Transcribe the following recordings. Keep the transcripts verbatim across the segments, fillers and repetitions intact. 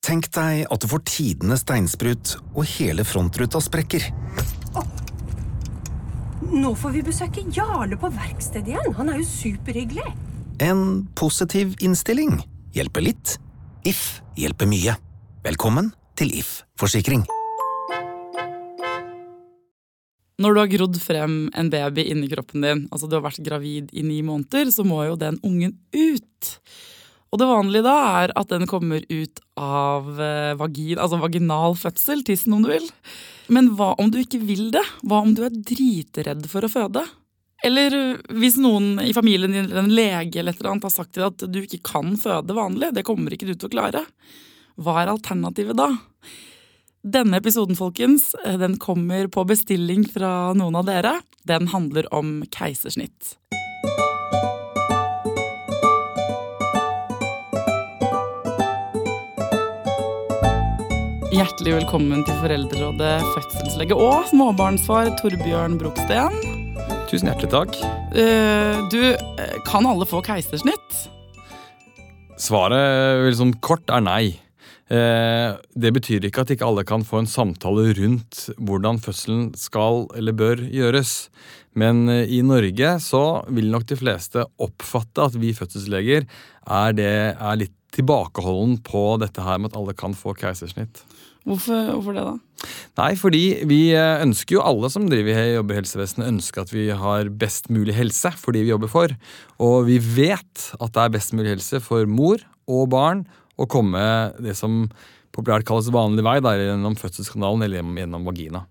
Tenk deg at du får tidenes steinsprut, og hele frontruta sprekker. Nå får vi besøke Jarle på verkstedet igjen. Han er jo superhyggelig. En positiv innstilling hjelper litt. If hjelper mye. Velkommen til If Forsikring. Når du har grodd frem en baby inni kroppen din, altså du har vært gravid i ni måneder, så må jo den ungen ut. Og det vanlige da er at den kommer ut av vagin, altså vaginal fødsel, tissen om du vil. Men hva om du ikke vil det? Hva om du er dritredd for å føde? Eller hvis noen i familien din eller en lege eller et eller annet har sagt til deg at du ikke kan føde vanlig, det kommer ikke du til å klare. Hva er alternativet da? Denne episoden, folkens, den kommer på bestilling fra noen av dere. Den handler om keisersnitt. Hjertelig velkommen til Foreldrerådet, fødselslege og småbarnsfar Torbjørn Broksten. Tusen hjertelig takk. Du, kan alle få keisersnitt? Svaret vel sånn kort er nei. Det betyr ikke at ikke alle kan få en samtale rundt hvordan fødselen skal eller bør gjøres. Men i Norge så vil nok de fleste oppfatte at vi fødselsleger er, det, er litt tilbakeholden på dette her med at alle kan få keisersnitt. Hvorfor, hvorfor det da? Nei, fordi vi ønsker jo alle som driver jobber i helsevesenet ønsker at vi har best mulig helse for de vi jobber for. Og vi vet at det er best mulig helse for mor og barn å komme det som populært kalles vanlig vei, der gjennom fødselskanalen eller gjennom vagina.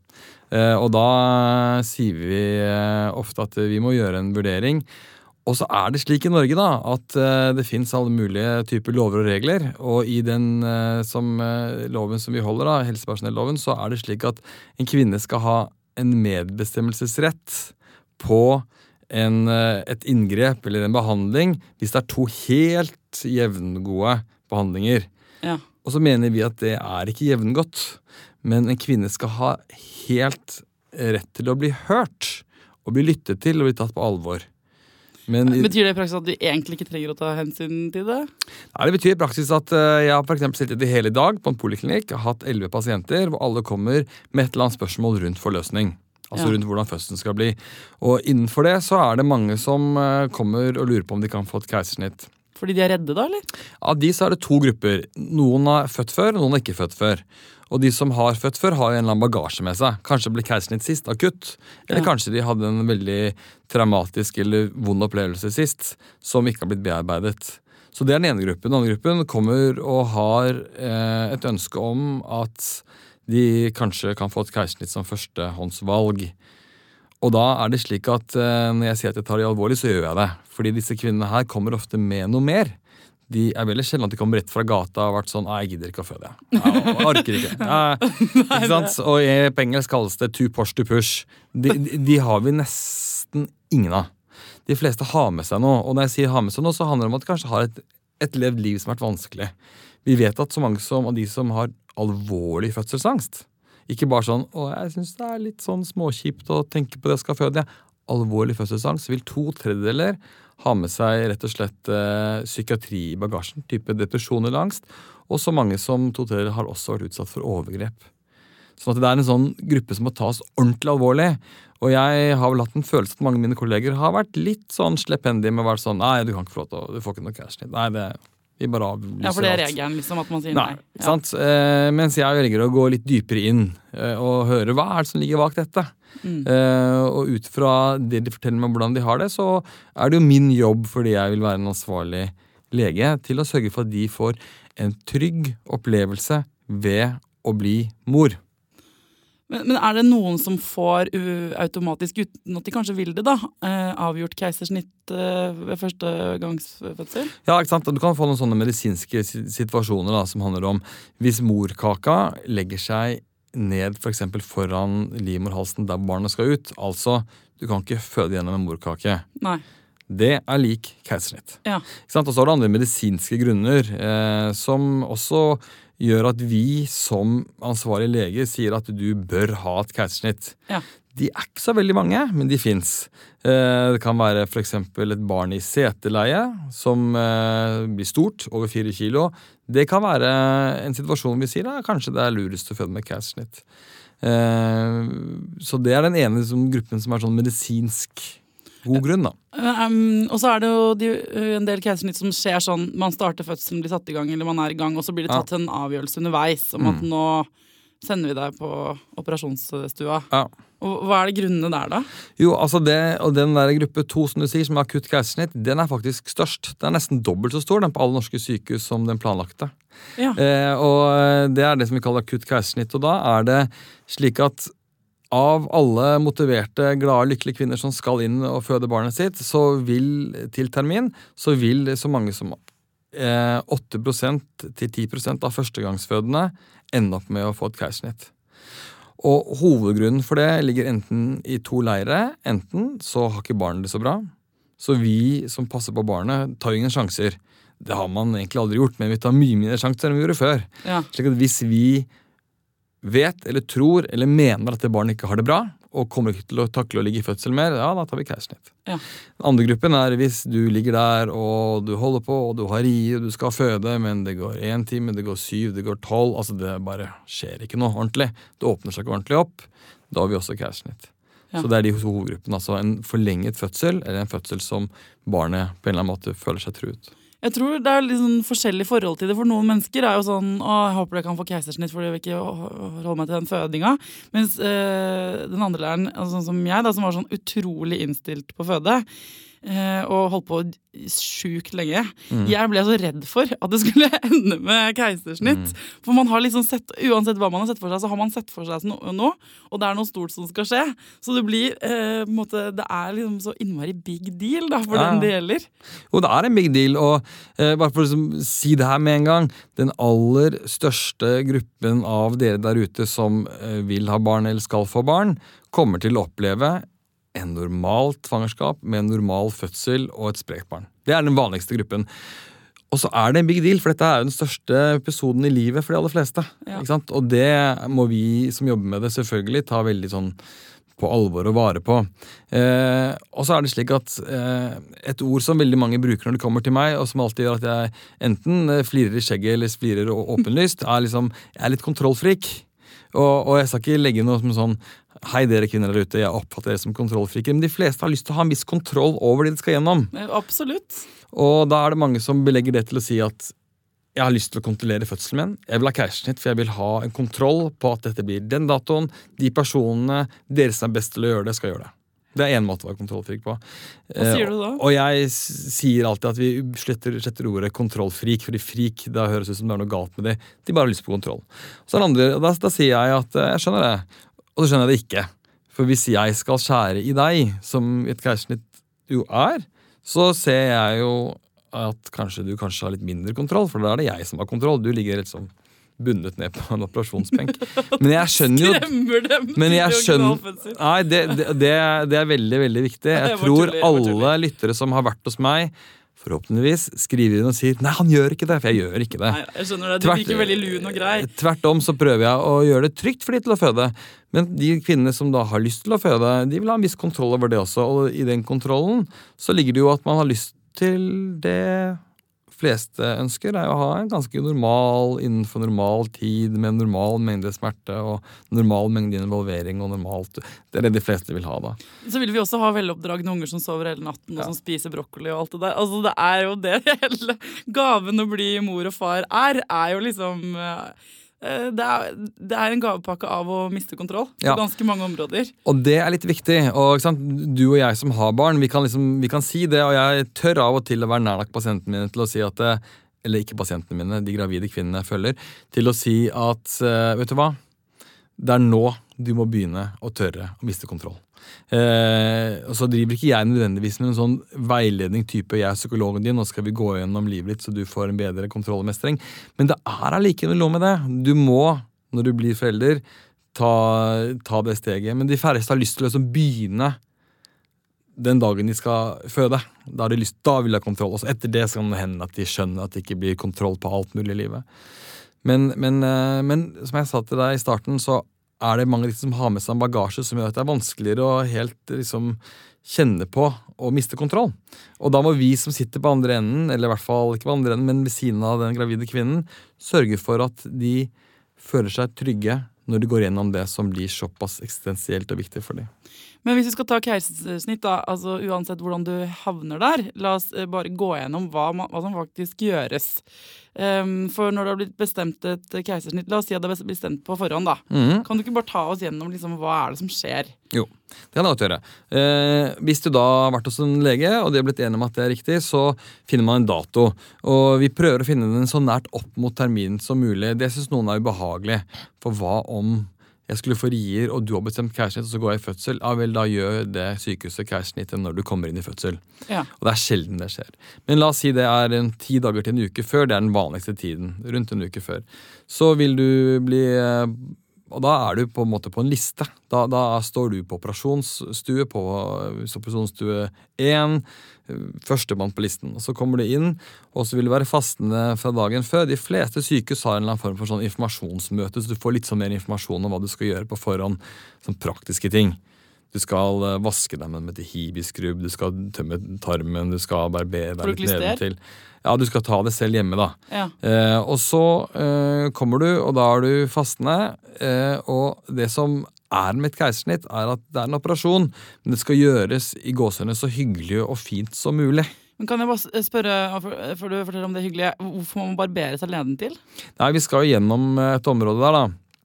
Og da sier vi ofte at vi må gjøre en vurdering. Og så er det slik i Norge da, at uh, det finnes alle mulige typer lover og regler, og i den uh, som, uh, loven som vi holder, da, helsepersonelloven, så er det slik at en kvinne skal ha en medbestemmelsesrett på en, uh, et inngrep eller en behandling hvis det er to helt jevngode behandlinger. Ja. Og så mener vi at det er ikke jevngodt, men en kvinne skal ha helt rett til å bli hørt, og bli lyttet til og bli tatt på alvor. Men, betyr det i praksis at du egentlig ikke trenger å ta hensyn til det? Nei, det betyr i praksis at uh, jeg har for eksempel sittet i hele dag på en poliklinikk, har hatt elleve pasienter, hvor alle kommer med et eller annet spørsmål rundt forløsning. Altså ja. Rundt hvordan fødselen skal bli. Og innenfor det så er det mange som uh, kommer og lurer på om de kan få et keisersnitt. Fordi de er redde da, eller? Av de så er det to grupper. Noen har født før, noen har ikke født før. Og de som har født før har en eller annen bagasje med seg. Kanskje ble keisersnitt sist, akutt. Eller ja. Kanskje de hadde en veldig traumatisk eller vond opplevelse sist, som ikke har blitt bearbeidet. Så det er den ene gruppen. Den andre gruppen kommer og har eh, et ønske om at de kanskje kan få et keisersnitt som førstehåndsvalg. Og da er det slik at eh, når jeg sier at jeg tar det alvorlig, så gjør jeg det. Fordi disse kvinnene her kommer ofte med noe mer. De er veldig sjelden at de kommer rett fra gata og har vært sånn, «Nei, jeg gidder ikke å føde. Jeg orker ikke.» Nei, ikke sant? Og på engelsk kalles det «to push to push». De, de, de har vi nesten ingen av. De fleste har med seg noe, og når jeg sier har med seg noe, så handler det om at de kanskje har et, et levd liv som har vært vanskelig. Vi vet at så mange som, av de som har alvorlig fødselsangst, ikke bare sånn, «Å, jeg synes det er litt sånn småkjipt å tenke på det jeg skal føde.» Alvorlig fødselsangst vil to tredjedeler ha med seg rett og slett eh, psykiatri i bagasjen, type depresjon eller angst, og så mange som to tredjedeler har også vært utsatt for overgrep. Sånn at det er en sånn gruppe som må tas ordentlig alvorlig, og jeg har vel hatt en følelse at mange av mine kolleger har vært litt sånn sleppendige med å være sånn, «Nei, du kan ikke få lov, du får ikke noe keisersnitt.» Nei, det vi bare avlyser alt. Ja, for det er regelen liksom, at man sier nei. Nei, ja. Sant? Eh, mens jeg velger å gå litt dypere inn eh, og høre hva er det som ligger bak dette. Mm. Uh, og ut fra det de forteller meg hvordan de har det, så er det jo min jobb, fordi jeg vil være en ansvarlig lege, til å sørge for at de får en trygg opplevelse ved å bli mor. Men, men er det noen som får uh, automatisk, uten at de kanskje vil det da, uh, avgjort keisersnitt uh, ved første gangs fødsel? Ja, ikke sant? Du kan få noen sånne medisinske situasjoner da, som handler om hvis morkaka legger seg ned for eksempel foran livmorhalsen der barnet skal ut. Altså, du kan ikke føde gjennom en morkake. Nei. Det er lik keisersnitt. Ja. Ikke sant? Og så er det andre medisinske grunner eh, som også gjør at vi som ansvarlig lege sier at du bør ha et keisersnitt. Ja. De er ikke så veldig mange, men de finnes. Eh, det kan være for eksempel et barn i seteleie som eh, blir stort, over fire kilo. Det kan være en situasjon vi sier da, kanskje det er lurest å føde med keisersnitt. Eh, så det er den ene liksom, gruppen som er sånn medisinsk god grunn da. Um, og så er det jo de, en del keisersnitt som skjer sånn, man starter fødselen, blir satt i gang, eller man er i gang, og så blir det tatt ja. en avgjørelse underveis om mm. at nå sender vi deg på operasjonsstua. Ja. Og hva er det grunnene der da? Jo, altså det, og den der gruppe to som du sier, som er akutt keisersnitt, den er faktisk størst. Den er nesten dobbelt så stor, den på alle norske sykehus som den planlagte. Ja. Eh, og det er det som vi kaller akutt keisersnitt, og da er det slik at av alle motiverte, glade, lykkelige kvinner som skal inn og føde barnet sitt, så vil til termin, så vil så mange som eh, åtte prosent til ti prosent av førstegangsfødende ende opp med å få et keisersnitt. Og hovedgrunnen for det ligger enten i to leire, enten så har ikke barnet det så bra, så vi som passer på barnet tar jo ingen sjanser. Det har man egentlig aldri gjort, men vi tar mye mindre sjanser enn vi gjorde før. Ja. Slik at hvis vi vet eller tror eller mener at det barnet ikke har det bra, og kommer ikke til å takle å ligge i fødsel mer, ja, da tar vi keisersnitt. Ja. Den andre gruppen er hvis du ligger der, og du holder på, og du har rie, og du skal føde, men det går en time, det går syv, det går tolv, altså det bare skjer ikke noe ordentlig. Det åpner seg ikke ordentlig opp, da har vi også keisersnitt. Ja. Så det er de hovedgruppene, altså en forlenget fødsel, eller en fødsel som barnet på en eller annen måte føler seg truet. Jeg tror det er litt sånn forskjellig forhold til det. For noen mennesker er jo sånn å, jeg håper jeg kan få keisersnitt fordi jeg vil ikke holde meg til den fødinga. Mens øh, den andre læreren, altså, sånn som jeg, da, som var sånn utrolig innstilt på føde, øh, og holdt på sjukt lenge. Mm. Jeg ble så redd for at det skulle ende med keisersnitt. Mm. For man har liksom sett, uansett hva man har sett for seg, så har man sett for seg noe, no, og det er noe stort som skal skje. Så det blir, øh, på en måte, det er liksom så innmari big deal da, for ja. den det gjelder. Jo, det er en big deal, og eh, bare for å liksom, si det her med en gang, den aller største gruppen av dere der ute som eh, vil ha barn eller skal få barn, kommer til å oppleve en normal tvangerskap med en normal fødsel og et sprekt barn. Det er den vanligste gruppen. Og så er det en big deal, for dette er jo den største episoden i livet for de aller fleste. Ja. Ikke sant? Og det må vi som jobber med det selvfølgelig ta veldig sånn på alvor og vare på. Eh, og så er det slik at eh, et ord som veldig mange bruker når det kommer til meg, og som alltid gjør at jeg enten flirer i skjegget eller flirer åpenlyst, er liksom, jeg er litt kontrollfrik. Og, og jeg skal ikke legge noe som sånn, hei dere kvinner der ute, jeg oppfatter dere som kontrollfriker, men de fleste har lyst til å ha en viss kontroll over det de skal gjennom. Absolutt. Og da er det mange som belegger det til å si at jeg har lyst til å kontrollere fødselen min, jeg vil ha keisersnitt, for jeg vil ha en kontroll på at dette blir den datoen, de personene, dere som er best til å gjøre det, skal gjøre det. Det er en måte å være kontrollfrik på. Hva sier du da? Og jeg sier alltid at vi sletter, sletter ordet kontrollfrik, fordi frik, da høres ut som det er noe galt med det. De bare har lyst på kontroll. Så er det andre, da, da sier jeg at jeg skjønner det, og så skjønner jeg det ikke. For hvis jeg skal skjære i deg, som et keisersnitt jo er, så ser jeg jo at kanskje du kanskje har litt mindre kontroll, for da er det jeg som har kontroll. Du ligger rett som bundet ned på en operasjonsbenk. Men jeg skjønner jo... Skremmer dem men jeg skjønner, nei, det, det, det, det er veldig, veldig viktig. Jeg tror alle lyttere som har vært hos meg, forhåpentligvis skriver inn og sier, nei, han gjør ikke det, for jeg gjør ikke det. Nei, jeg skjønner det, du virker veldig lun og grei. Tvert om så prøver jeg å gjøre det trygt for de til å føde. Men de kvinnene som da har lyst til å føde, de vil ha en viss kontroll over det også. Og i den kontrollen så ligger det jo at man har lyst til det fleste ønsker, er å ha en ganske normal, innenfor normal tid, med en normal mengde smerte og normal mengde involvering og normalt. Det er det de fleste vil ha da. Så vil vi også ha veloppdragne unger som sover hele natten og ja. som spiser brokkoli og alt det der. Altså det er jo det hele gaven å bli mor og far er, er jo liksom... Det er, det er en gavepakke av å miste kontroll på ja. ganske mange områder. Og det er litt viktig. Og ikke sant? Du og jeg som har barn, vi kan, liksom, vi kan si det, og jeg tør av og til å være nærlagt pasientene mine til å si at det, eller ikke pasientene mine, de gravide kvinnene jeg følger, til å si at, vet du hva? Det er nå du må begynne å tørre å miste kontroll. Eh, og så driver ikke jeg nødvendigvis med en sånn veiledning type jeg er psykologen din, nå skal vi gå gjennom livet ditt så du får en bedre kontroll og mestring, men det er allikevel noe med det. Du må, når du blir forelder, ta, ta det steget, men de færreste har lyst til å begynne den dagen de skal føde. Da har de lyst, da vil de ha kontroll, og så etter det skal det hende at de skjønner at det ikke blir kontroll på alt mulig i livet. Men, men, men som jeg sa til deg i starten, så er det mange som har med seg en bagasje som gjør at det er vanskeligere å helt liksom kjenne på og miste kontroll. Og da må vi som sitter på andre enden, eller i hvert fall ikke på andre enden, men ved siden av den gravide kvinnen, sørge for at de føler seg trygge når de går gjennom det som blir såpass eksistensielt og viktig for dem. Men hvis vi skal ta keisersnitt, da, altså uansett hvordan du havner der, la oss bare gå gjennom hva, man, hva som faktisk gjøres. Um, for når det har blitt bestemt et keisersnitt, la oss si at det er bestemt på forhånd, da. Mm. Kan du ikke bare ta oss gjennom liksom, hva er det som skjer? Jo, det kan jeg godt gjøre. Eh, hvis du da har vært hos en lege, og de har blitt enige om at det er riktig, så finner man en dato. Og vi prøver å finne den så nært opp mot terminen som mulig. Det synes noen er ubehagelig. For hva om jeg skulle få rier, og du har bestemt keisersnitt, og så går jeg i fødsel, ja vel, da gjør det sykehuset keisersnittet når du kommer inn i fødsel. Ja. Og det er sjelden det skjer. Men la oss si det er en ti dager til en uke før, det er den vanligste tiden, rundt en uke før. Så vil du bli, og da er du på en måte på en liste. Da, da står du på operasjonsstue, på operasjonsstue én, førstemann på listen. Og så kommer du inn, og så vil du være fastende fra dagen før. De fleste sykehus har en eller annen form for sånn informasjonsmøte, så du får litt sånn mer informasjon om hva du skal gjøre på forhånd, sånn praktiske ting. Du skal vaske deg med en metahibiskrubb, du skal tømme tarmen, du skal barbere deg litt nedentil. Ja, du skal ta det selv hjemme da. Ja. Eh, og så eh, kommer du, og da er du fastende, eh, og det som er med et keisersnitt er at det er en operasjon, men det skal gjøres i gåsehudene så hyggelig og fint som mulig. Men kan jeg bare spørre, før du forteller om det hyggelige, hvorfor må man barbere seg nedentil? Nei, vi skal jo gjennom et område der da.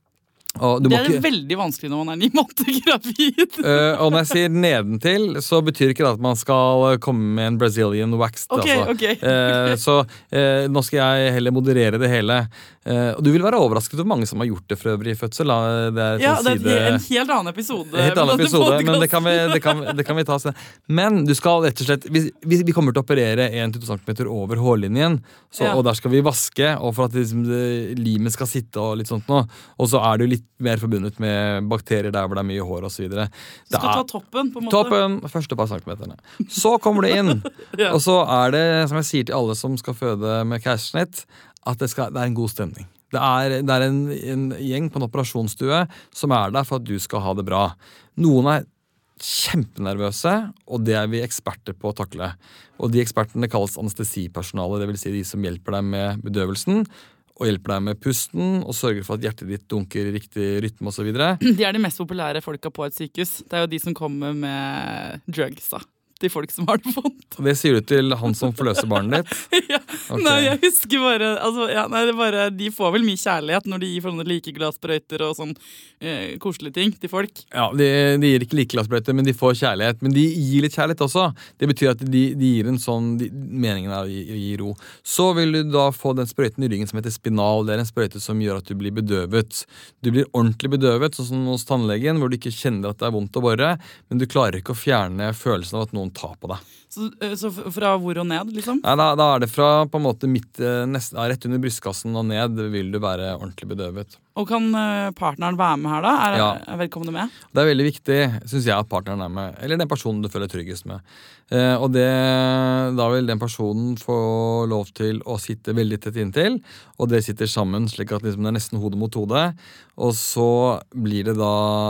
Det er ikke... veldig vanskelig når man er ni måneder gravid. uh, og når jeg sier nedentil, så betyr ikke det at man skal komme med en Brazilian wax. Okay, altså. okay. uh, så uh, nå skal jeg heller moderere det hele. Uh, og du vil være overrasket over mange som har gjort det for øvrig i fødsel. Da. Det er, ja, det er en helt annen episode. Helt annen episode, men det kan, vi, det, kan, det kan vi ta senere. Men du skal rett og slett, vi, vi kommer til å operere en til to centimeter over hårlinjen, så, ja. Og der skal vi vaske, og for at liksom, det, limet skal sitte og litt sånt nå. Og så er det jo litt mer forbundet med bakterier der hvor det er mye hår og så videre. Du skal ta toppen på en måte. Toppen, første par centimeterne. Så kommer du inn, ja. Og så er det, som jeg sier til alle som skal føde med keisersnitt, at det, skal, det er en god stemning. Det er, det er en, en gjeng på en operasjonsstue som er der for at du skal ha det bra. Noen er kjempenervøse, og det er vi eksperter på å takle. Og de ekspertene kalles anestesipersonale, det vil si de som hjelper deg med bedøvelsen, og hjelper deg med pusten, og sørger for at hjertet ditt dunker i riktig rytme og så videre. De er de mest populære folka på et sykehus. Det er jo de som kommer med drugs, da. De folk som har det vondt. Det sier du til han som forløser barnet ditt? Ja, okay. Nei, jeg husker bare, altså, ja, nei, det bare de får vel mye kjærlighet når de gir sånne likeglassbrøyter og sånn eh, koselige ting til folk. Ja, de, de gir ikke likeglassbrøyter, men de får kjærlighet. Men de gir litt kjærlighet også. Det betyr at de, de gir en sånn, de, meningen er å gi, å gi ro. Så vil du da få den sprøyten i ryggen som heter spinal. Det er en sprøyte som gjør at du blir bedøvet. Du blir ordentlig bedøvet, sånn som hos tannlegen, hvor du ikke kjenner at det er vondt å bore, men du klarer ikke å fjerne følelsen av at noen tar på deg. Så, så fra hvor og ned, liksom? Nei, da, da er det fra på en måte midt, nest, rett under brystkassen og ned vil du være ordentlig bedøvet. Og kan partneren være med her da? Er, ja. er velkommen med? Det er veldig viktig, synes jeg, at partneren er med. Eller den personen du føler tryggest med. Eh, og det, da vil den personen få lov til å sitte veldig tett inntil, og det sitter sammen slik at liksom, det er nesten hode mot hode. Og så blir det da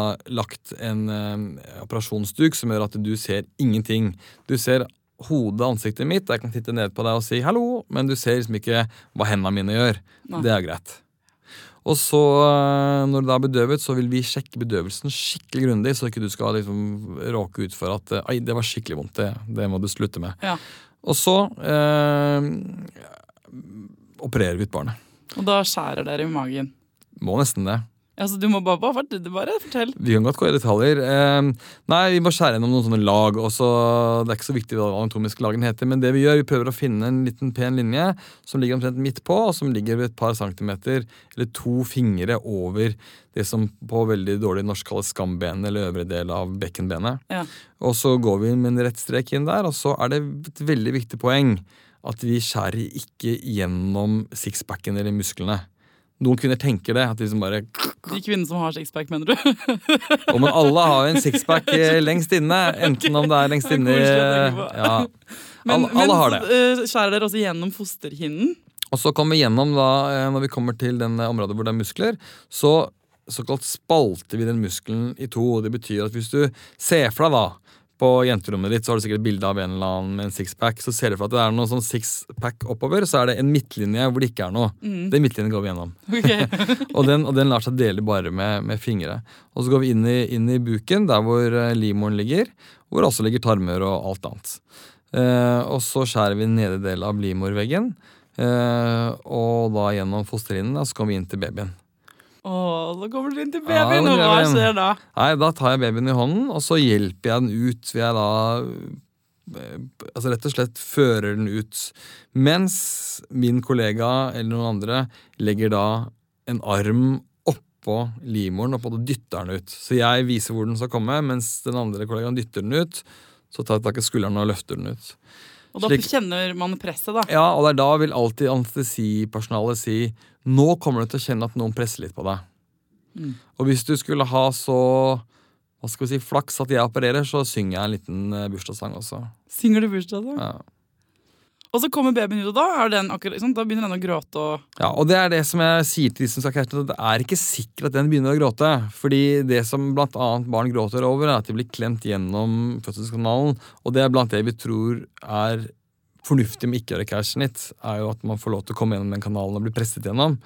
lagt en eh, operasjonsduk som gjør at du ser ingenting. Du ser hodet, ansiktet mitt, jeg kan titte ned på deg og si hallo, men du ser liksom ikke hva hendene mine gjør. Nei. Det er greit. Og så, når du da er bedøvet, så vil vi sjekke bedøvelsen skikkelig grundig, så ikke du skal liksom råke ut for at «Ai, det var skikkelig vondt, det, det må du slutte med». Ja. Og så eh, opererer vi ut barnet. Og da skjærer dere i magen? Må nesten det. Altså, du må bare, bare, bare fortell. Vi kan godt gå i detaljer. Eh, nei, vi må skjære gjennom noen sånne lag, og så, det er ikke så viktig hva den anatomiske lagen heter, men det vi gjør, vi prøver å finne en liten pen linje som ligger omtrent midt på, og som ligger ved et par centimeter, eller to fingre over det som på veldig dårlig norsk kalles skambenet, eller øvre del av bekkenbenet. Ja. Og så går vi med en rett strek inn der, og så er det et veldig viktig poeng at vi skjærer ikke gjennom sixpacken eller musklene. Noen kvinner tenker det, at de som bare... De kvinner som har sixpack, mener du? Og men alle har jo en sixpack lengst inne, enten om det er lengst inne... Ja. Men, alle, alle har det. Men skjærer dere også gjennom fosterhinnen? Og så kommer vi gjennom da, når vi kommer til den området hvor det er muskler, så såkalt spalter vi den muskelen i to. Det betyr at hvis du ser for deg da, på jenterommet ditt, så har du sikkert et bilde av en eller annen med en sixpack, så ser du for at det er noe sånn sixpack oppover, så er det en midtlinje hvor det ikke er noe. Mm. Den midtlinjen går vi gjennom. Okay. og, den, og den lar seg dele bare med, med fingre. Og så går vi inn i, inn i buken, der hvor livmoren ligger, hvor det også ligger tarmer og alt annet. Eh, og så skjærer vi nede del av livmorveggen, eh, og da gjennom fosterhinnen, og så kommer vi inn til babyen. Åh, så kommer du inn til babyen, ja, og hva skjer da? Nei, da tar jeg babyen i hånden, og så hjelper jeg den ut. Ved jeg da, altså rett og slett fører den ut. Mens min kollega eller noen andre legger da en arm oppå livmoren og på det dytter den ut. Så jeg viser hvor den skal komme, mens den andre kollegaen dytter den ut, så tar jeg tak i skulderen og løfter den ut. Og da Slik, kjenner man presset da? Ja, og der da vil alltid anestesipersonalet si nå kommer du til å kjenne at noen presser litt på deg. Mm. Og hvis du skulle ha så hva skal vi si, flaks at jeg opererer, så synger jeg en liten bursdagssang også. Synger du bursdagssang? Ja. Og så kommer babyen ut, og da, er den akkurat, sånn, da begynner den å gråte. Og... Ja, og det er det som jeg sier til de som skal kjæreste, det er ikke sikkert at den begynner å gråte. Fordi det som blant annet barn gråter over, er at de blir klemt gjennom fødselskanalen. Og det er blant det vi tror er fornuftig med ikke å gjøre keisersnitt, er jo at man får lov til å komme gjennom den kanalen og bli presset gjennom.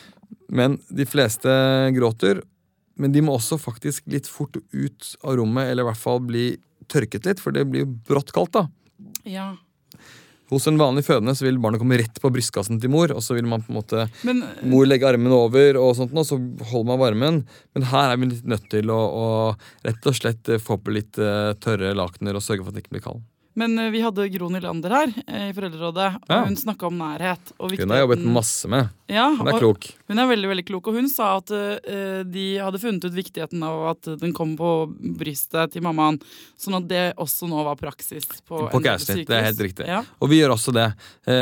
Men de fleste gråter, men de må også faktisk litt fort ut av rommet, eller i hvert fall bli tørket litt, for det blir jo brått kaldt da. Ja. Hos en vanlig fødende så vil barnet komme rett på brystkassen til mor, og så vil man på en måte men, mor legge armen over, og sånt, og så holder man varmen. Men her er vi litt nødt til å, å rett og slett få på litt uh, tørre lakener og sørge for at det ikke blir kald. Men uh, vi hadde Gro Nylander her uh, i foreldrerådet, og ja. Hun snakket om nærhet. Og hun har jobbet masse med. Ja, hun er klok. Hun er veldig, veldig klok, og hun sa at uh, de hadde funnet ut viktigheten av at den kom på brystet til mammaen, sånn at det også nå var praksis på, på keisersnitt. Det er helt riktig. Ja. Og vi gjør også det.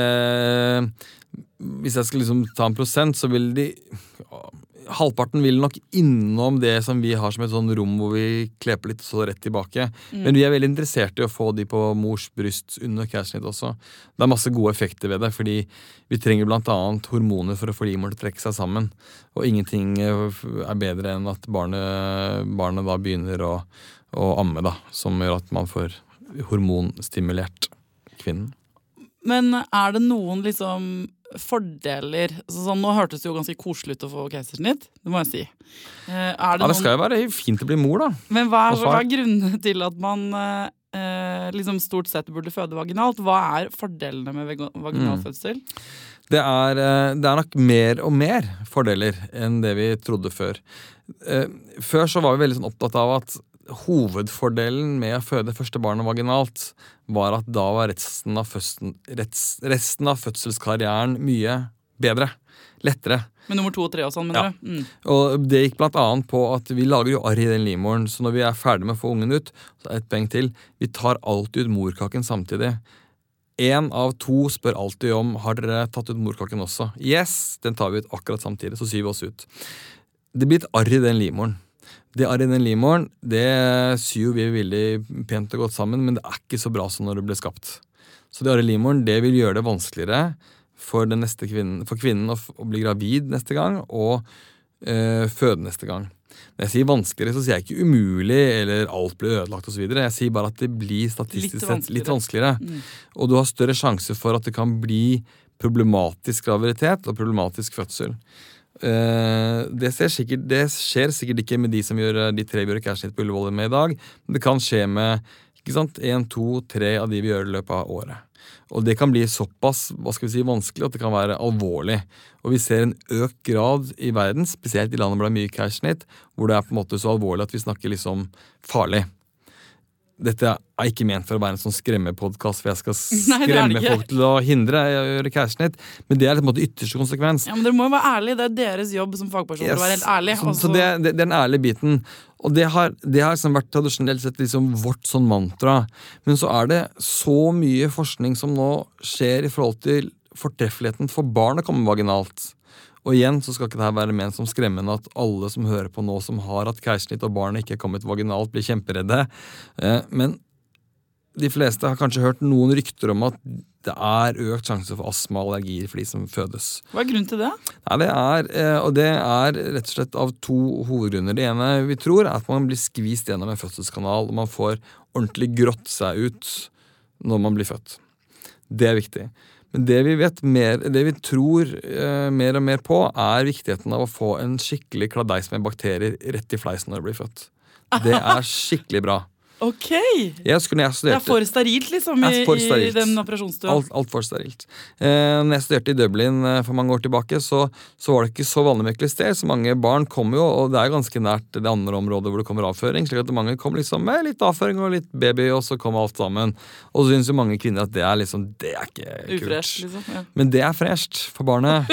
Eh, hvis jeg skal liksom ta en prosent, så vil de halvparten vil nok innom det som vi har som et sånn rom hvor vi kleper litt så rett tilbake. Mm. Men vi er veldig interessert i å få de på mors bryst under keisersnitt også. Det er masse gode effekter ved det, fordi vi trenger blant annet hormoner for å få livmoren til å trekke seg sammen. Og ingenting er bedre enn at barnet, barnet da begynner å, å amme, da, som gjør at man får hormonstimulert kvinnen. Men er det noen liksom fordeler sånn, nå hørtes det jo ganske koselig ut å få keisersnitt, det må jeg si. Eh, er det ja, det skal jo være fint å bli mor da. Men hva er, hva er grunnen til at man eh, liksom stort sett burde føde vaginalt? Hva er fordelene med vaginalfødsel? Mm. Det er, det er nok mer og mer fordeler enn det vi trodde før. Eh, før så var vi veldig sånn opptatt av at hovedfordelen med å føde første barnet vaginalt var at da var resten av, fødsel, resten av fødselskarrieren mye bedre, lettere. Med nummer to og tre og sånn, mener ja. du? Mm. Og det gikk blant annet på at vi lager jo arr i den livmoren, så når vi er ferdig med å få ungen ut, så er et poeng til, vi tar alltid ut morkaken samtidig. En av to spør alltid om, har dere tatt ut morkaken også? Yes, den tar vi ut akkurat samtidig, så syr vi oss ut. Det blir et arr i den livmoren. Det arr i den livmoren, det syr vi veldig pent og godt sammen, men det er ikke så bra som når det ble skapt. Så det arr i livmoren, det vil gjøre det vanskeligere for, den neste kvinnen, for kvinnen å, å bli gravid neste gang, og øh, føde neste gang. Når jeg sier vanskeligere, så sier jeg ikke umulig, eller alt blir ødelagt og så videre. Jeg sier bare at det blir statistisk litt sett litt vanskeligere. Mm. Og du har større sjanse for at det kan bli problematisk graviditet og problematisk fødsel. Uh, det, sikkert, det skjer sikkert ikke med de som gjør de tre vi gjør keisersnitt på Ullevål med i dag, men det kan skje med ikke sant, en, to, tre av de vi gjør i løpet av året. Og det kan bli såpass hva skal vi si, vanskelig at det kan være alvorlig. Og vi ser en økt grad i verden, spesielt i landet hvor det er mye keisersnitt, hvor det er på en måte så alvorlig at vi snakker liksom farlig. Dette er ikke ment for å være en sånn skremmepodcast, for jeg skal skremme Nei, folk til å hindre å gjøre keisersnitt, men det er på en måte ytterste konsekvens. Ja, men dere må jo være ærlige, det er deres jobb som fagperson yes. å være helt ærlig. Så, så det, det, det er den ærlige biten, og det har, det har liksom vært tradisjonelt sett liksom vårt sånn mantra, men så er det så mye forskning som nå skjer i forhold til fortreffeligheten for barn å komme vaginalt. Og igjen så skal ikke dette være ment som skremmende at alle som hører på nå som har hatt keisersnitt og barnet ikke er kommet vaginalt blir kjemperedde. Men de fleste har kanskje hørt noen rykter om at det er økt sjanse for astma og allergier for de som fødes. Hva er grunnen til det? Nei, det er, eh, og det er rett og slett av to hovedgrunner. Det ene vi tror er at man blir skvist gjennom en fødselskanal, og man får ordentlig grått seg ut når man blir født. Det er viktig. Men det vi vet mer, det vi tror eh, mer og mer på, er viktigheten av å få en skikkelig kladeis med bakterier rett i fleisen når du blir født. Det er skikkelig bra. Ok! Jeg husker når jeg studerte, det er for sterilt liksom i, for sterilt. i den operasjonsstua. Alt, alt for sterilt. Eh, når jeg studerte i Dublin eh, for mange år tilbake, så, så var det ikke så vanlig med klister. Så mange barn kommer jo, og det er ganske nært det andre området hvor det kommer avføring, slik at mange kom liksom med litt avføring og litt baby, og så kom alt sammen. Og så synes jo mange kvinner at det er liksom, det er ikke kult. Ufresh, liksom, ja. Men det er fresht for barnet.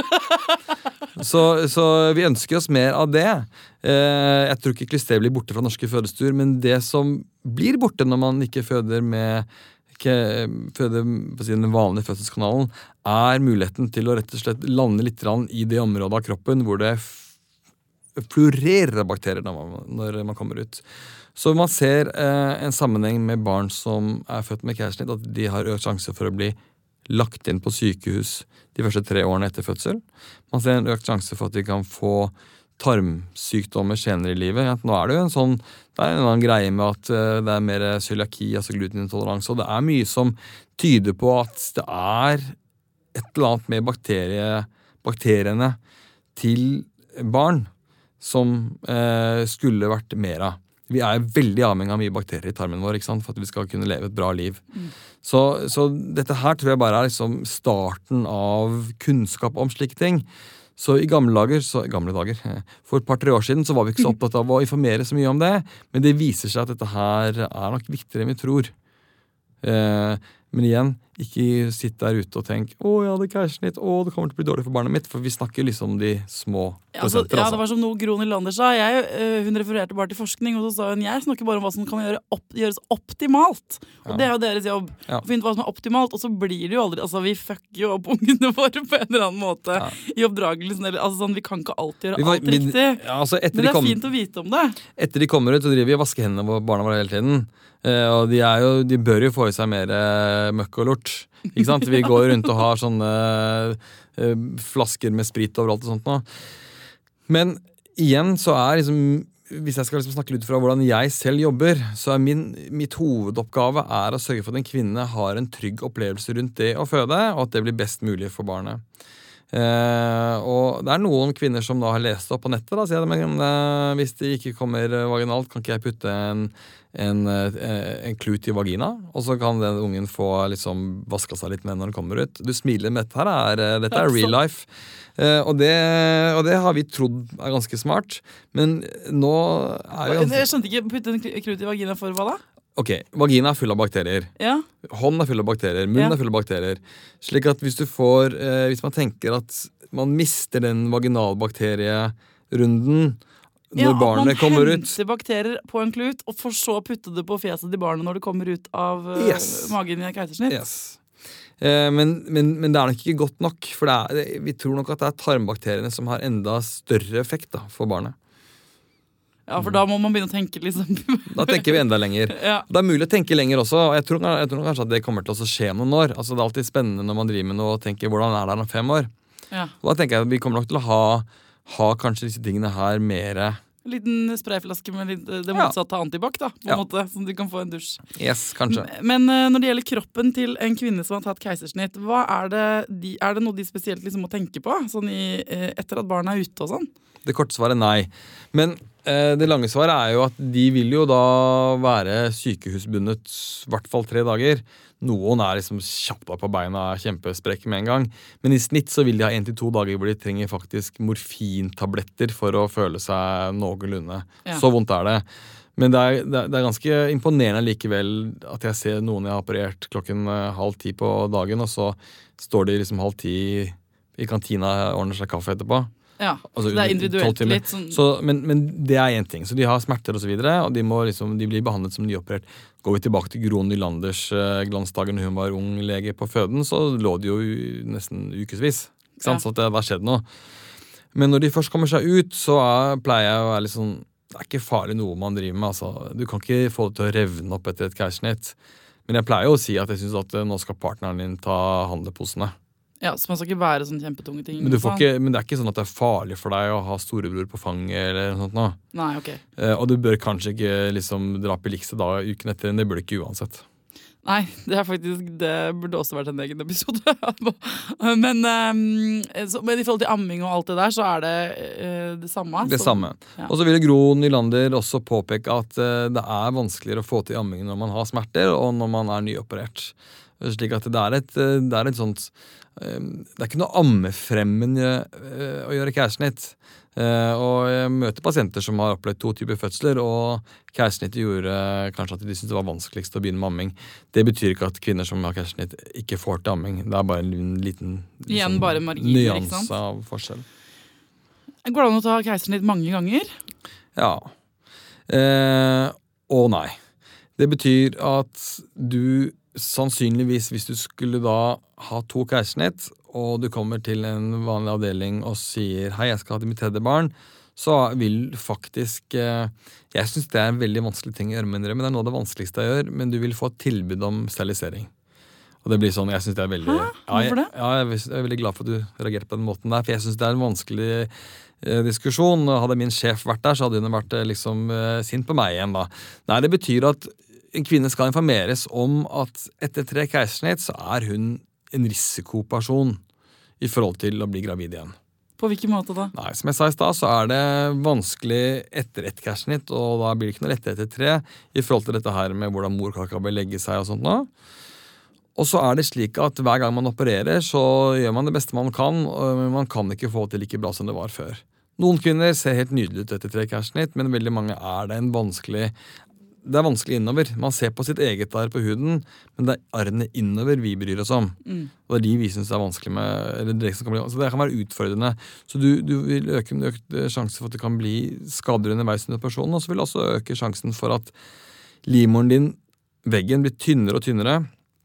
så, så vi ønsker oss mer av det. Eh, jeg tror ikke klister blir borte fra norske fødestuer, men det som blir borte når man ikke føder med ikke føder på den vanlige fødselskanalen, er muligheten til å rett og slett lande litt i det området av kroppen hvor det florerer av bakterier når man, når man kommer ut. Så man ser eh, en sammenheng med barn som er født med keisersnitt, at de har økt sjanse for å bli lagt inn på sykehus de første tre årene etter fødsel. Man ser en økt sjanse for at de kan få tarmsykdommer senere i livet. Ja, nå er det jo en sånn, det er en annen greie med at uh, det er mer cøliaki, altså glutenintoleranse, og det er mye som tyder på at det er et eller annet med bakterie, bakteriene til barn som uh, skulle vært mer av. Vi er veldig avhengig av mye bakterier i tarmen vår, ikke sant, for at vi skal kunne leve et bra liv. Mm. Så, så dette her tror jeg bare er liksom starten av kunnskap om slike ting. Så i gamle dager, så, gamle dager, for et par-tre år siden så var vi ikke så opptatt av å informere så mye om det, men det viser seg at dette her er nok viktigere enn vi tror. Eh, men igjen, ikke sitt der ute og tenk å, jeg hadde keisersnitt, å, det kommer til å bli dårlig for barnet mitt, for vi snakker liksom om de små ja, altså, prosenter. Ja, det var som noe Gro Nylander sa. Jeg, uh, hun refererte bare til forskning, og så sa hun jeg snakker bare om hva som kan gjøre opp, gjøres optimalt. Og ja. Det er jo deres jobb. Ja. Å finne ut hva som er optimalt, og så blir det jo aldri altså vi fucker jo opp ungene våre på en eller annen måte ja. I oppdragelsen. Altså, sånn, vi kan ikke alltid gjøre var, alt vi, riktig. Ja, altså, men det er kom, fint å vite om det. Etter de kommer ut, så driver vi og vasker hendene på barna våre hele tiden. Uh, og de, er jo, de bør jo få i seg mer uh, møkk og lort. Ikke sant? Vi går rundt og har sånne uh, flasker med sprit overalt og sånt nå. Men igjen så er liksom, hvis jeg skal liksom snakke litt fra hvordan jeg selv jobber, så er min, mitt hovedoppgave er å sørge for at en kvinne har en trygg opplevelse rundt det å føde, og at det blir best mulig for barnet. Uh, og det er noen kvinner som da har lest opp på nettet da, sier de, men uh, hvis det ikke kommer vaginalt, kan ikke jeg putte en, en, uh, en klut i vagina, og så kan den ungen få liksom vaska seg litt med når den kommer ut. Du smiler med dette her, er, uh, dette er real life. Uh, og, det, og det har vi trodd er ganske smart, men nå er jo ganske... Jeg skjønte ikke, putte en klut i vagina for hva da? Ok, vagina er full av bakterier. Ja. Hånd er full av bakterier. Munnen ja. Er full av bakterier. Slik at hvis du får eh, hvis man tenker at man mister den vaginalbakterierunden når ja, barnet kommer ut. Ja, at man henter bakterier på en klut, og for så å putte det på fjeset til barnet når det kommer ut av uh, yes. magen i keisersnitt. Yes. Eh, men, men, men det er nok ikke godt nok, for det er, vi tror nok at det er tarmbakteriene som har enda større effekt da, for barnet. Ja, for da må man begynne å tenke liksom. Da tenker vi enda lenger. Ja. Det er mulig å tenke lenger også, og jeg tror, jeg tror kanskje at det kommer til å skje noen år. Altså, det er alltid spennende når man driver med noe og tenker hvordan er det her om fem år. Ja. Og da tenker jeg at vi kommer nok til å ha, ha kanskje disse tingene her mer. En liten sprayflaske med litt, det motsatte ja. Antibac da, på en ja. Måte, sånn at du kan få en dusj. Yes, kanskje. Men, men når det gjelder kroppen til en kvinne som har tatt keisersnitt, hva er det, de, er det noe de spesielt liksom må tenke på, sånn i, etter at barna er ute og sånn? Det korte svaret er nei. Men eh, det lange svaret er jo at de vil jo da være sykehusbundet i hvert fall tre dager. Noen er liksom kjapt på beina, kjempesprekk med en gang. Men i snitt så vil de ha en til to dager hvor de trenger faktisk morfintabletter for å føle seg noenlunde. Ja. Så vondt er det. Men det er, det er ganske imponerende likevel at jeg ser noen jeg har operert klokken halv ti på dagen, og så står de liksom halv ti i kantina og ordner seg kaffe etterpå. Ja, altså, så det er individuelt litt sånn... så, men, men det er en ting. Så de har smerter og så videre, og de, må liksom, de blir behandlet som nyoperert. Går vi tilbake til Gro Nylanders uh, glansdager når hun var ung lege på føden, så lå de jo nesten ukesvis. Ikke sant? Ja. Så det har skjedd noe. Men når de først kommer seg ut, så er, pleier jeg å være litt sånn, det er ikke farlig noe man driver med. Altså. Du kan ikke få det til å revne opp etter et keisersnitt. Men jeg pleier jo å si at jeg synes at nå skal partneren din ta handleposene. Ja, så man skal ikke bære sånne kjempetunge ting. Men, du får ikke, men det er ikke sånn at det er farlig for deg å ha storebror på fanget eller noe sånt nå. Nei, ok. Eh, og du bør kanskje ikke liksom dra på likse da uken etter, det burde du ikke uansett. Nei, det er faktisk, det burde også vært en egen episode. men, um, så, men i forhold til amming og alt det der, så er det uh, det samme. Det så, samme. Ja. Og så vil Gro Nylander også påpeke at uh, det er vanskeligere å få til amming når man har smerter, og når man er nyoperert. Slik at det er et, det er et sånt um, det er ikke noe ammefremmende uh, å gjøre keisersnitt. Uh, og jeg møter pasienter som har opplevd to typer fødsler, og keisersnitt gjorde uh, kanskje at de syntes det var vanskeligst å begynne med amming. Det betyr ikke at kvinner som har keisersnitt ikke får til amming. Det er bare en liten liksom, Igjen bare marginer, nyanse av forskjell. Går det an å ta keisersnitt mange ganger? Ja. Uh, og nei. Det betyr at du sannsynligvis, hvis du skulle da ha to keisersnitt, og du kommer til en vanlig avdeling og sier hei, jeg skal ha til mitt tredje barn, så vil faktisk eh, jeg synes det er en veldig vanskelig ting å gjøre med dere, men det er noe av det vanskeligste jeg gjør, men du vil få et tilbud om sterilisering. Og det blir sånn, jeg synes det er veldig Hæ? Hvorfor det? Ja, jeg, jeg er veldig glad for at du reagerer på den måten der, for jeg synes det er en vanskelig eh, diskusjon. Hadde min sjef vært der, så hadde hun vært eh, liksom eh, sint på meg igjen da. Nei, det betyr at en kvinne skal informeres om at etter tre keisersnitt så er hun en risikoperson i forhold til å bli gravid igjen. På hvilken måte da? Nei, som jeg sa i sted, så er det vanskelig etter ett keisersnitt, og da blir det ikke noe lettere etter tre, i forhold til dette her med hvordan morkaka bør legge seg og sånt nå. Og så er det slik at hver gang man opererer, så gjør man det beste man kan, men man kan ikke få til like bra som det var før. Noen kvinner ser helt nydelig ut etter tre keisersnitt, men veldig mange er det en vanskelig Det er vanskelig innover. Man ser på sitt eget arr på huden, men det er arrene innover vi bryr oss om. Mm. Og det er de vi synes er vanskelig med, eller det som kan bli, så det kan være utfordrende. Så du, du vil øke en økt sjanse for at det kan bli skader underveis under operasjonen, og så vil det også øke sjansen for at livmoren din, veggen, blir tynnere og tynnere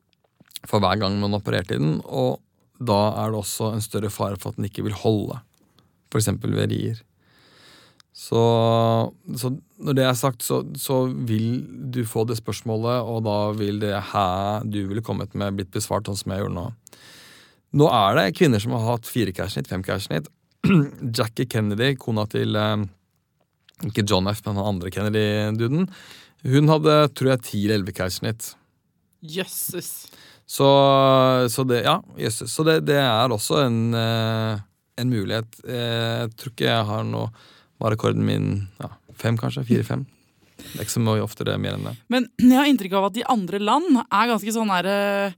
for hver gang man opererer til den, og da er det også en større fare for at den ikke vil holde. For eksempel ved rier. Så, så når det er sagt, så, så vil du få det spørsmålet, og da vil det her du ville kommet med blitt besvart sånn som jeg gjorde nå. Nå er det kvinner som har hatt fire keisersnitt, fem keisersnitt. Jackie Kennedy, kona til eh, ikke John F., men den andre Kennedy-duden, hun hadde, tror jeg, ti eller elleve keisersnitt. Jøsses. Så, så det, ja, jøsses. Så det, det er også en, eh, en mulighet. Jeg tror ikke jeg har noe var rekorden min ja, fem kanskje, fire-fem. Det er ikke så mye oftere mer enn det. Men jeg har inntrykk av at de andre land er ganske sånn her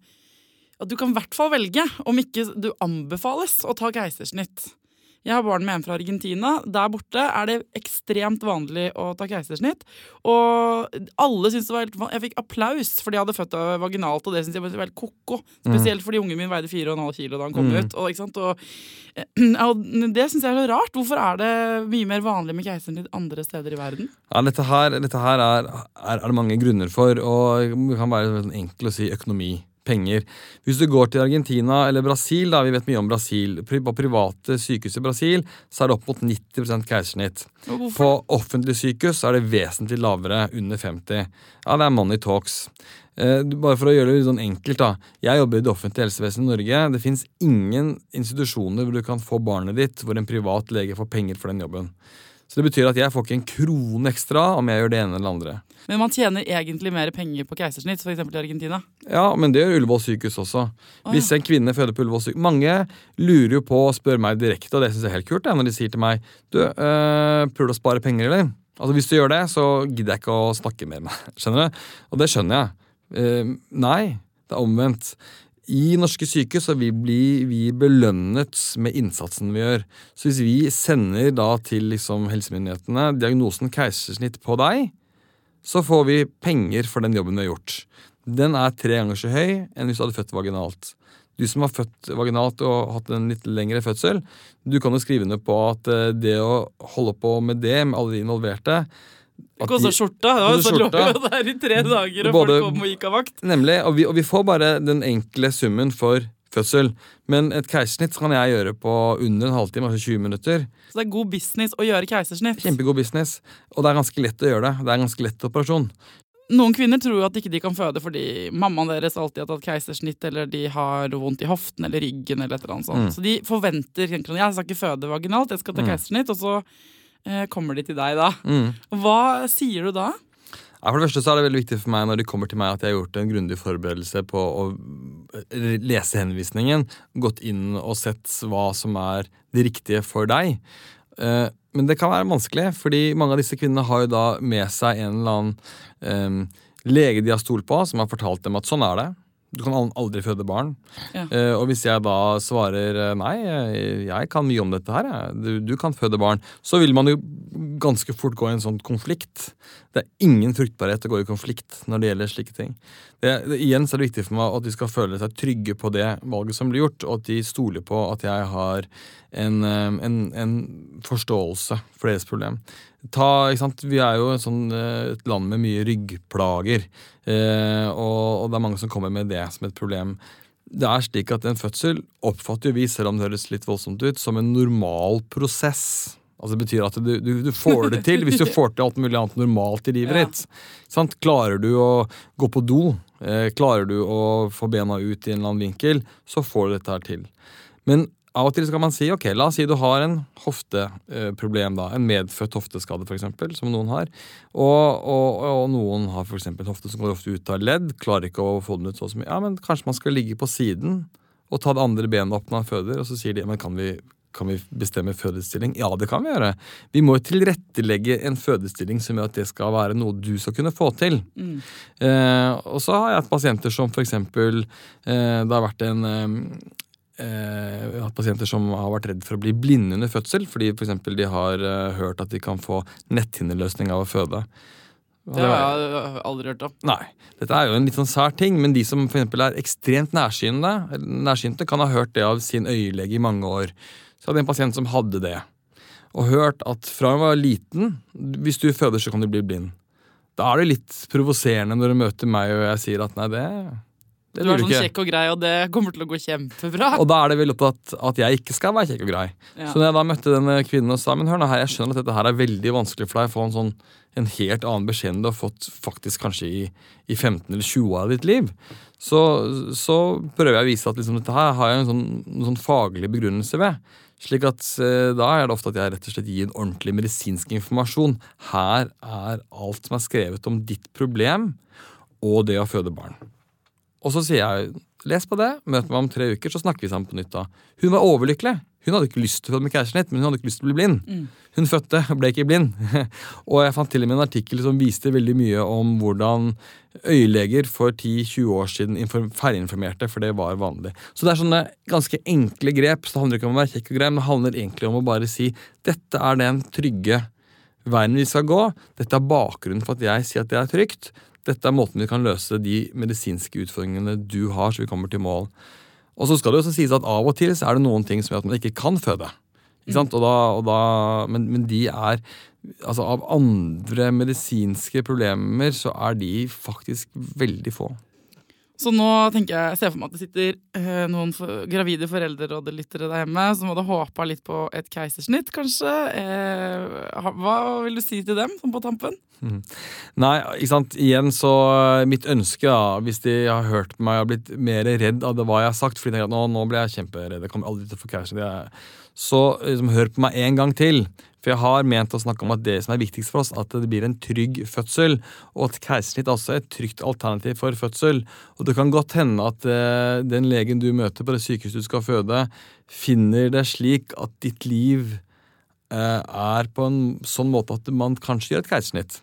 at du kan i hvert fall velge om ikke du anbefales å ta keisersnitt. Jeg har barn med en fra Argentina. Der borte er det ekstremt vanlig å ta keisersnitt. Og alle synes det var helt vanlig. Jeg fikk applaus fordi jeg hadde født vaginalt, og det synes jeg var helt koko. Spesielt fordi ungen min veide fire og en halv kilo da han kom mm. ut. Og, ikke sant? Og, og det synes jeg er så rart. Hvorfor er det mye mer vanlig med keisersnitt andre steder i verden? Ja, dette her, dette her er, er, er det mange grunner for, og det kan være enkelt å si økonomi. Penger. Hvis du går til Argentina eller Brasil, da vi vet mye om Brasil, på private sykehus i Brasil, så er det opp mot nitti prosent keisersnitt. På offentlige sykehus er det vesentlig lavere, under femti. Ja, det er money talks. Eh, bare for å gjøre det sånn enkelt da. Jeg jobber i det offentlige helsevesenet i Norge. Det finnes ingen institusjoner hvor du kan få barnet ditt, hvor en privat lege får penger for den jobben. Så det betyr at jeg får ikke en krone ekstra om jeg gjør det ene eller andre. Men man tjener egentlig mer penger på keisersnitt, for eksempel i Argentina? Ja, men det gjør Ullevål sykehus også. Oh, Hvis en kvinne føder på Ullevål sykehus. Mange lurer jo på å spørre meg direkte, og det synes jeg er helt kult, når de sier til meg, du, øh, prøver du å spare penger, eller? Altså, hvis du gjør det, så gidder jeg ikke å snakke med meg. Skjønner du? Og det skjønner jeg. Uh, nei, det er omvendt. I norske sykehus så vi blir vi belønnet med innsatsen vi gjør. Så hvis vi sender da til liksom, helsemyndighetene diagnosen keisersnitt på deg, så får vi penger for den jobben vi har gjort. Den er tre ganger så høy enn hvis du hadde født vaginalt. Du som har født vaginalt og hatt en litt lengre fødsel, du kan jo skrive ned på at det å holde på med det, med alle de involverte, det kostet skjorta, ja, så lå vi jo der i tre dager, og både, folk kom og gikk av vakt. Nemlig, og vi, og vi får bare den enkle summen for fødsel. Men et keisersnitt kan jeg gjøre på under en halvtime, altså tjue minutter. Så det er god business å gjøre keisersnitt? Kjempegod business, og det er ganske lett å gjøre det. Det er en ganske lett operasjon. noen kvinner tror jo at ikke de kan føde fordi mammaen deres alltid har tatt keisersnitt, eller de har vondt i hoften eller ryggen, eller et eller annet sånt. Mm. Så de forventer, jeg skal ikke føde vaginalt, jeg skal ta mm. keisersnitt, og så eh, kommer de til deg da. Mm. Hva sier du da? Ja, for det første så er det veldig viktig for meg når de kommer til meg at jeg har gjort en grundig forberedelse på å lese henvisningen, gått inn og sett hva som er det riktige for deg. Eh, Men det kan være vanskelig, fordi mange av disse kvinnene har jo da med seg en eller annen um, lege de har stolt på, som har fortalt dem at sånn er det. Du kan aldri føde barn. Ja. Uh, og hvis jeg da svarer nei, jeg kan mye om dette her, du, du kan føde barn, så vil man jo ganske fort gå i en sånn konflikt. Det er ingen fruktbarhet å gå i konflikt når det gjelder slike ting. Det, det, igjen så er det viktig for meg at de skal føle seg trygge på det valget som blir gjort, og at de stoler på at jeg har en, en, en forståelse for deres problem. Ta, ikke sant? Vi er jo et, sånn, et land med mye ryggplager, eh, og, og det er mange som kommer med det som et problem. Det er slik at en fødsel oppfatter jo vi, selv om det høres litt voldsomt ut, som en normal prosess. Altså det betyr at du, du, du får det til hvis du får til alt mulig annet normalt i livet ditt. Ja. Klarer du å gå på do, eh, klarer du å få bena ut i en eller annen vinkel, så får du dette her til. Men av og til så kan man si, ok, la oss si du har en hofteproblem da, en medfødt hofteskade for eksempel, som noen har, og, og, og noen har for eksempel en hofte som går ofte ut av ledd, klarer ikke å få den ut så mye. Ja, men kanskje man skal ligge på siden og ta det andre benet opp når man føder, og så sier de, men kan vi Kan vi bestemme fødestilling? Ja, det kan vi gjøre. Vi må tilrettelegge en fødestilling som gjør at det skal være noe du skal kunne få til. Mm. Eh, og så har jeg hatt pasienter som for eksempel, eh, det har vært en, eh, jeg har hatt pasienter som har vært redd for å bli blinde under fødsel, fordi for eksempel de har eh, hørt at de kan få netthinnerløsning av å føde. Det har jeg aldri hørt om. Nei, dette er jo en litt sånn sær ting, men de som for eksempel er ekstremt nærsynte, nærsynte kan ha hørt det av sin øyelege i mange år. Så hadde jeg en pasient som hadde det, og hørt at fra hun var liten, hvis du føder så kan du bli blind. Da er det litt provoserende når du møter meg og jeg sier at nei, det, det du er sånn kjekk og grei, og det kommer til å gå kjempebra. Og da er det vel opptatt at jeg ikke skal være kjekk og grei. Ja. Så når jeg da møtte denne kvinnen og sa, men hør nå her, jeg skjønner at dette her er veldig vanskelig for deg å få en sånn en helt annen beskjed enn du har fått faktisk kanskje i, i femten eller tjue av ditt liv, så, så prøver jeg å vise at liksom, dette her har jeg en sånn, en sånn faglig begrunnelse ved. Slik at eh, da er det ofte at jeg rett og slett gir en ordentlig medisinsk informasjon. Her er alt som er skrevet om ditt problem og det å føde barn. Og så sier jeg, les på det, møt meg om tre uker, så snakker vi sammen på nytt da. Hun var overlykkelig. Hun hadde ikke lyst til å føde med keisersnitt, men hun hadde ikke lyst til å bli blind. Mm. Hun fødte, ble ikke blind. Og jeg fant til og med en artikkel som viste veldig mye om hvordan øyeleger for ti til tjue år siden feilinformerte, for det var vanlig. Så det er sånne ganske enkle grep, så det handler ikke om å være kjekk og grei, men det handler egentlig om å bare si, dette er den trygge veien vi skal gå, dette er bakgrunnen for at jeg sier at det er trygt, dette er måten vi kan løse de medisinske utfordringene du har, så vi kommer til mål. Og så skal det også sies at av og til så er det noen ting som gjør at man ikke kan føde. Ikke sant? Og da, og da, men, men de er, altså av andre medisinske problemer så er de faktisk veldig få. Så nå tenker jeg, jeg ser for meg at det sitter eh, noen for, gravide foreldrerådelyttere der hjemme som hadde håpet litt på et keisersnitt, kanskje. Eh, hva vil du si til dem, som på tampen? Mm. Nei, ikke sant, igjen så mitt ønske da, hvis de har hørt på meg og har blitt mer redd av det hva jeg har sagt, fordi jeg tenker at nå, nå blir jeg kjemperedd, jeg kommer aldri til å få keisersnitt, så liksom, hør på meg en gang til, for jeg har ment å snakke om at det som er viktigst for oss, at det blir en trygg fødsel, og at keisersnitt også er et trygt alternativ for fødsel, og det kan godt hende at eh, den legen du møter på det sykehuset du skal føde, finner det slik at ditt liv eh, er på en sånn måte at man kanskje gjør et keisersnitt.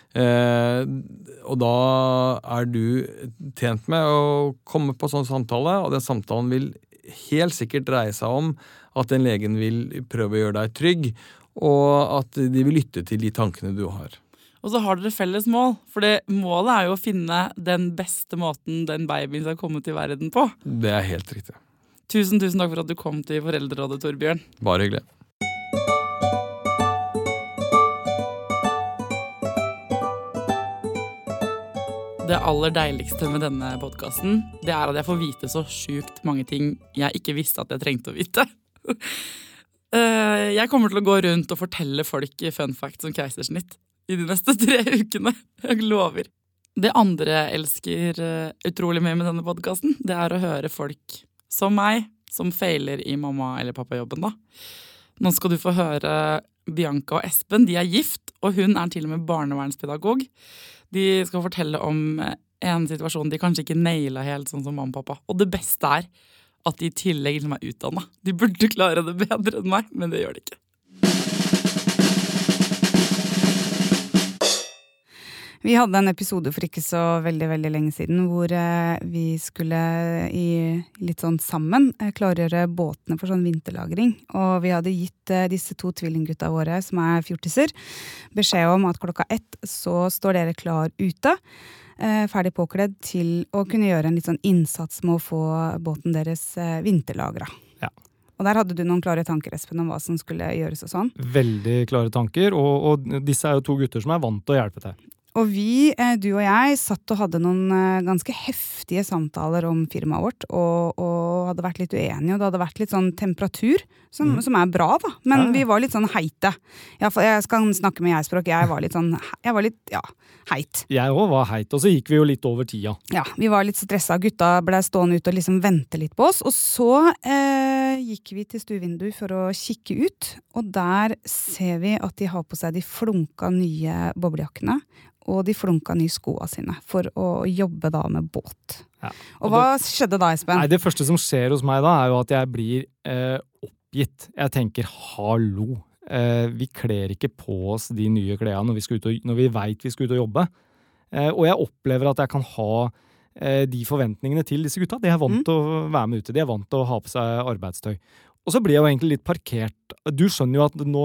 Eh, og da er du tjent med å komme på sånn samtale, og den samtalen vil helt sikkert dreie seg om at den legen vil prøve å gjøre deg trygg, og at de vil lytte til de tankene du har. Og så har dere felles mål, for det målet er jo å finne den beste måten den babyen skal komme til verden på. Det er helt riktig. Tusen, tusen takk for at du kom til Foreldrerådet, Torbjørn. Bare hyggelig. Det aller deiligste med denne podcasten, det er at jeg får vite så sjukt mange ting jeg ikke visste at jeg trengte å vite. Jeg kommer til å gå rundt og fortelle folk fun facts om keisersnitt i de neste tre ukene. Jeg lover. Det andre jeg elsker uh, utrolig mye med denne podcasten, det er å høre folk som meg, som feiler i mamma- eller pappajobben da. Nå skal du få høre Bianca og Espen, de er gift, og hun er til og med barnevernspedagog. De skal fortelle om en situasjon de kanskje ikke nailet helt sånn som mamma og pappa. Og det beste er at de i tillegg liksom er utdannet. De burde klare det bedre enn meg, men det gjør de ikke. Vi hadde en episode for ikke så veldig, veldig lenge siden hvor eh, vi skulle i litt sånn sammen eh, klargjøre båtene for sånn vinterlagring. Og vi hadde gitt eh, disse to tvillinggutta våre, som er fjortiser, beskjed om at klokka ett så står dere klar ute, eh, ferdig påkledd til å kunne gjøre en litt sånn innsats med å få båten deres eh, vinterlagra. Ja. Og der hadde du noen klare tanker, Espen, om hva som skulle gjøres og sånn. Veldig klare tanker, og, og disse er jo to gutter som er vant til å hjelpe til. Og vi, du og jeg, satt og hadde noen ganske heftige samtaler om firmaet vårt, og, og hadde vært litt uenige, og det hadde vært litt sånn temperatur, som, mm. som er bra da, men ja, ja. Vi var litt sånn heite. Jeg, jeg skal snakke med jeg-språk, jeg var litt sånn, jeg var litt, ja, heit. Jeg også var heit, og så gikk vi jo litt over tida. Ja, vi var litt stresset, gutta ble stående ut og liksom vente litt på oss, og så eh, gikk vi til stuevinduet for å kikke ut, og der ser vi at de har på seg de flunka nye boblejakkene, og de flunka nye skoene sine for å jobbe da med båt. Ja. Og, og hva det, skjedde da, Espen? Nei, det første som skjer hos meg da er jo at jeg blir eh, oppgitt. Jeg tenker, hallo, eh, vi kler ikke på oss de nye klærne når vi, skal ut og, når vi vet vi skal ut og jobbe. Eh, og jeg opplever at jeg kan ha eh, de forventningene til disse gutta. De er vant mm. til å være med ute, de er vant til å ha på seg arbeidstøy. Og så blir jeg jo egentlig litt parkert. Du skjønner jo at nå...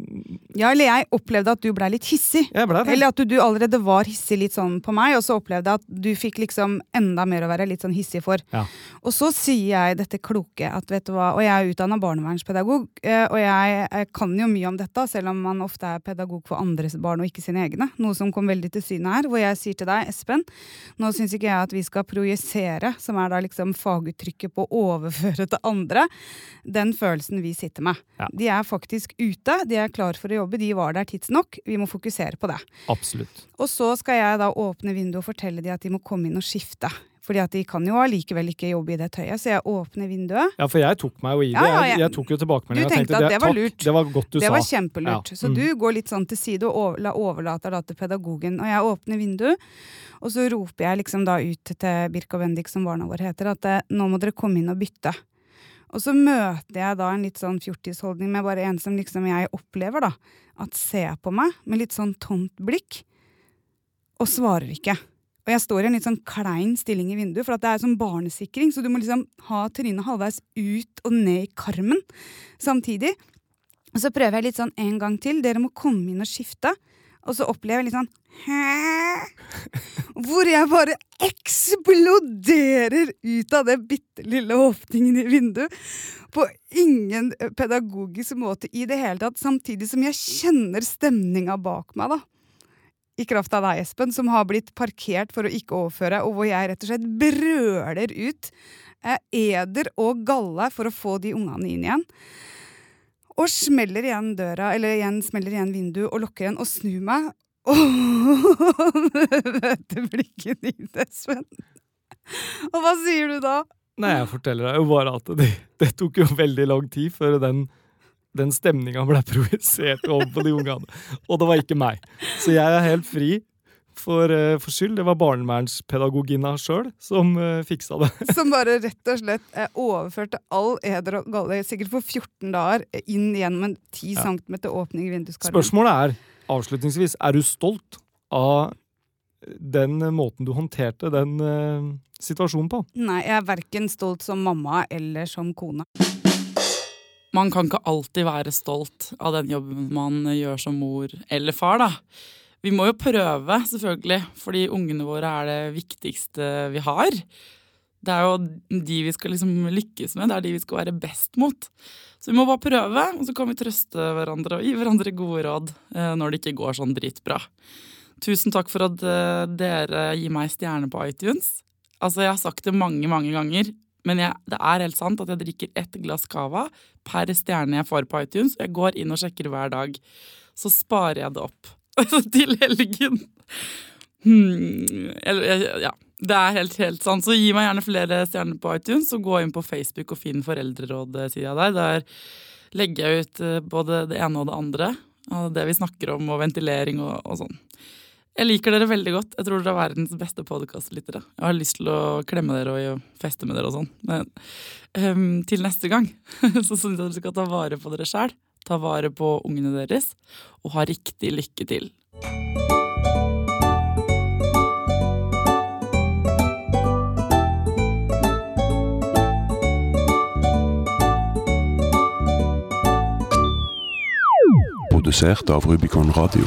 Ja, eller jeg opplevde at du ble litt hissig. Jeg ble det. Eller at du, du allerede var hissig litt sånn på meg, og så opplevde jeg at du fikk liksom enda mer å være litt sånn hissig for. Ja. Og så sier jeg dette kloke, at vet du hva, og jeg er utdannet barnevernspedagog, og jeg, jeg kan jo mye om dette, selv om man ofte er pedagog for andres barn og ikke sine egne. Noe som kom veldig til syne her, hvor jeg sier til deg, Espen, nå synes ikke jeg at vi skal projisere, som er da liksom faguttrykket på å overføre til andre, den følelsen vi sitter med. Ja. De er faktisk ute, de er klar for å jobbe, de var der tidsnok, vi må fokusere på det. Absolutt. Og så skal jeg da åpne vinduet og fortelle de at de må komme inn og skifte. Fordi at de kan jo allikevel ikke jobbe i det tøyet, så jeg åpner vinduet. Ja, for jeg tok meg jo i det. Ja, ja, jeg, jeg, jeg tok jo tilbakemelding. Du tenkte at det var lurt. Det var godt du det sa. Det var kjempelurt. Ja. Så mm. du går litt sånn til side og over, overlater da til pedagogen. Og jeg åpner vinduet, og så roper jeg liksom da ut til Birk og Bendik, som barna våre heter, at nå må dere komme inn og bytte. Og så møter jeg da en litt sånn fjortisholdning med bare en som liksom jeg opplever da, at ser på meg med litt sånn tomt blikk, og svarer ikke. Og jeg står i en litt sånn klein stilling i vinduet, for at det er sånn barnesikring, så du må liksom ha trynet halvveis ut og ned i karmen samtidig. Og så prøver jeg litt sånn en gang til, dere må komme inn og skifte, og så opplever jeg litt sånn Hæ? Hvor jeg bare eksploderer ut av det bittelille åpningen i vinduet på ingen pedagogisk måte i det hele tatt, samtidig som jeg kjenner stemninga bak meg da. I kraft av deg, Espen, som har blitt parkert for å ikke overføre, og hvor jeg rett og slett brøler ut eh, eder og galle for å få de ungene inn igjen. Og smeller igjen døra, eller igjen smeller igjen vinduet og lukker igjen og snur meg. Og møter blikket ditt, Espen. Og hva sier du da? Nei, jeg forteller deg jo bare at det, det tok jo veldig lang tid før den, den stemningen ble projisert over på de ungene. Og det var ikke meg. Så jeg er helt fri for, uh, for skyld. Det var barnevernspedagogina selv som uh, fiksa det. Som bare rett og slett uh, overførte all eder og galle, sikkert for fjorten dager, inn gjennom en ti ja. centimeter åpning i vinduskarmen. Spørsmålet er, avslutningsvis, er du stolt av den måten du håndterte den uh, situasjonen på? Nei, jeg er hverken stolt som mamma eller som kone. Man kan ikke alltid være stolt av den jobben man gjør som mor eller far, da. Vi må jo prøve, selvfølgelig, fordi ungene våre er det viktigste vi har. Det er jo de vi skal liksom lykkes med, det er de vi skal være best mot. Så vi må bare prøve, og så kan vi trøste hverandre og gi hverandre gode råd når det ikke går sånn dritbra. Tusen takk for at dere gir meg stjerne på iTunes. Altså, jeg har sagt det mange, mange ganger, men jeg, det er helt sant at jeg drikker ett glass kava per stjerne jeg får på iTunes. Jeg går inn og sjekker hver dag, så sparer jeg det opp til helgen. Hmm, ja, det er helt, helt sant. Så gi meg gjerne flere stjerner på iTunes, og gå inn på Facebook og finn foreldreråd-sida der. Der legger jeg ut både det ene og det andre, og det vi snakker om, og ventilering og, og sånn. Jeg liker dere veldig godt. Jeg tror dere er verdens beste podcastlyttere. Jeg har lyst til å klemme dere og feste med dere og sånn. Men um, til neste gang så synes jeg dere skal ta vare på dere selv, ta vare på ungene deres, og ha riktig lykke til. Produsert av Rubicon Radio.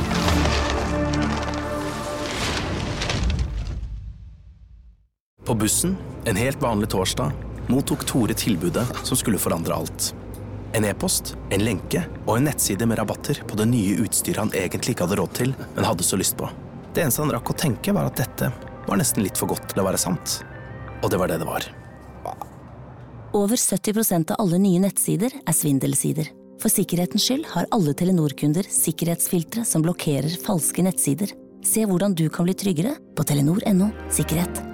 På bussen, en helt vanlig torsdag, mottok Tore tilbudet som skulle forandre alt. En e-post, en lenke og en nettside med rabatter på det nye utstyret han egentlig ikke hadde råd til, men hadde så lyst på. Det eneste han rakk å tenke var at dette var nesten litt for godt til å være sant. Og det var det det var. Over sytti prosent av alle nye nettsider er svindelsider. For sikkerhetens skyld har alle Telenor-kunder sikkerhetsfiltre som blokkerer falske nettsider. Se hvordan du kan bli tryggere på telenor punktum no sikkerhet.